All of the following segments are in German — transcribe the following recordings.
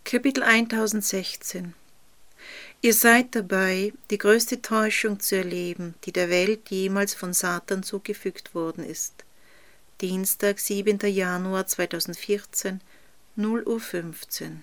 Kapitel 1016. Ihr seid dabei, die größte Täuschung zu erleben, die der Welt jemals von Satan zugefügt worden ist. Dienstag, 7. Januar 2014, 0:15 Uhr.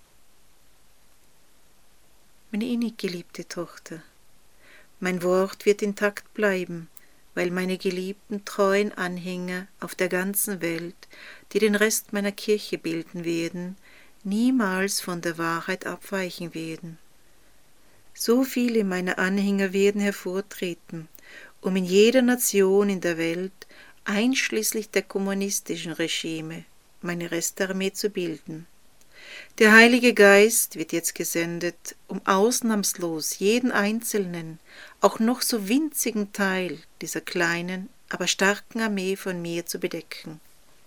Meine innig geliebte Tochter, mein Wort wird intakt bleiben, weil meine geliebten, treuen Anhänger auf der ganzen Welt, die den Rest meiner Kirche bilden werden, niemals von der Wahrheit abweichen werden. So viele meiner Anhänger werden hervortreten, um in jeder Nation in der Welt, einschließlich der kommunistischen Regime, meine Restarmee zu bilden. Der Heilige Geist wird jetzt gesendet, um ausnahmslos jeden einzelnen, auch noch so winzigen Teil dieser kleinen, aber starken Armee von mir zu bedecken.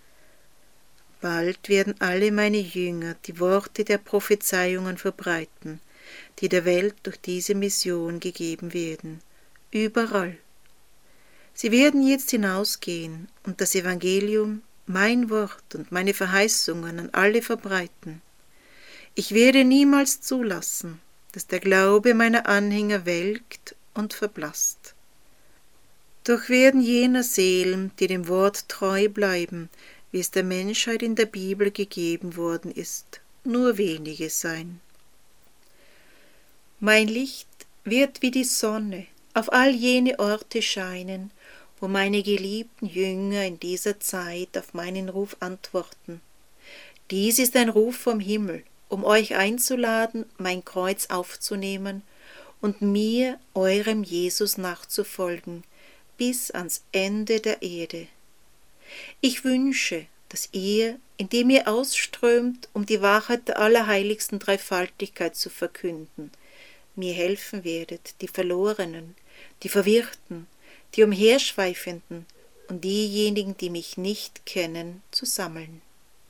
Bald werden alle meine Jünger die Worte der Prophezeiungen verbreiten, die der Welt durch diese Mission gegeben werden, überall. Sie werden jetzt hinausgehen und das Evangelium, mein Wort und meine Verheißungen an alle verbreiten. Ich werde niemals zulassen, dass der Glaube meiner Anhänger welkt und verblasst. Doch werden jener Seelen, die dem Wort treu bleiben, wie es der Menschheit in der Bibel gegeben worden ist, nur wenige sein. Mein Licht wird wie die Sonne auf all jene Orte scheinen, wo meine geliebten Jünger in dieser Zeit auf meinen Ruf antworten. Dies ist ein Ruf vom Himmel, um euch einzuladen, mein Kreuz aufzunehmen und mir, eurem Jesus, nachzufolgen, bis ans Ende der Erde. Ich wünsche, dass ihr, indem ihr ausströmt, um die Wahrheit der allerheiligsten Dreifaltigkeit zu verkünden, mir helfen werdet, die Verlorenen, die Verwirrten, die Umherschweifenden und diejenigen, die mich nicht kennen, zu sammeln.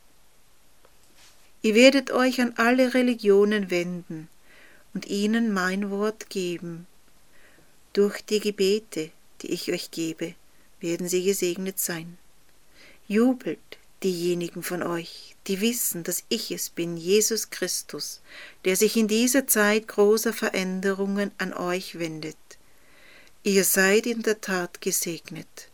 Ihr werdet euch an alle Religionen wenden und ihnen mein Wort geben. Durch die Gebete, die ich euch gebe, werden sie gesegnet sein. Jubelt, diejenigen von euch, die wissen, dass ich es bin, Jesus Christus, der sich in dieser Zeit großer Veränderungen an euch wendet. Ihr seid in der Tat gesegnet.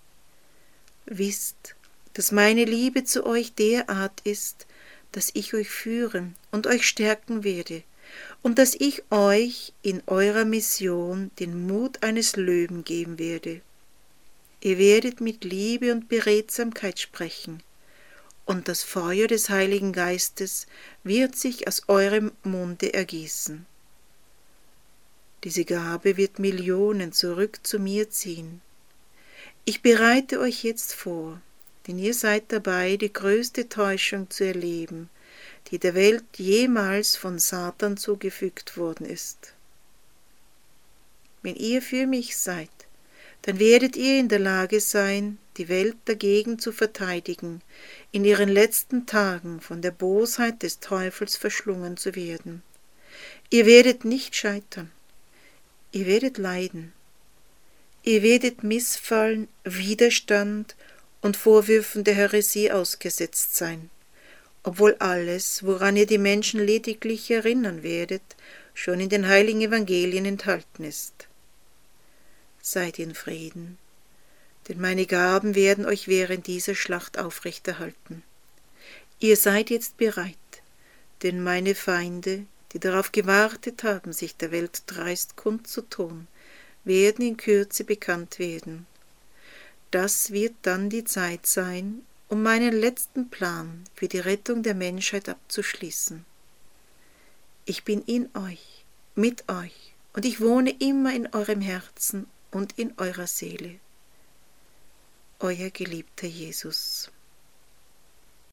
Wisst, dass meine Liebe zu euch derart ist, dass ich euch führen und euch stärken werde und dass ich euch in eurer Mission den Mut eines Löwen geben werde. Ihr werdet mit Liebe und Beredsamkeit sprechen, und das Feuer des Heiligen Geistes wird sich aus eurem Munde ergießen. Diese Gabe wird Millionen zurück zu mir ziehen. Ich bereite euch jetzt vor, denn ihr seid dabei, die größte Täuschung zu erleben, die der Welt jemals von Satan zugefügt worden ist. Wenn ihr für mich seid, dann werdet ihr in der Lage sein, die Welt dagegen zu verteidigen, in ihren letzten Tagen von der Bosheit des Teufels verschlungen zu werden. Ihr werdet nicht scheitern, ihr werdet leiden, ihr werdet Missfallen, Widerstand und Vorwürfen der Häresie ausgesetzt sein, obwohl alles, woran ihr die Menschen lediglich erinnern werdet, schon in den heiligen Evangelien enthalten ist. Seid in Frieden, denn meine Gaben werden euch während dieser Schlacht aufrechterhalten. Ihr seid jetzt bereit, denn meine Feinde, die darauf gewartet haben, sich der Welt dreist kundzutun, werden in Kürze bekannt werden. Das wird dann die Zeit sein, um meinen letzten Plan für die Rettung der Menschheit abzuschließen. Ich bin in euch, mit euch, und ich wohne immer in eurem Herzen und in eurer Seele. Euer geliebter Jesus.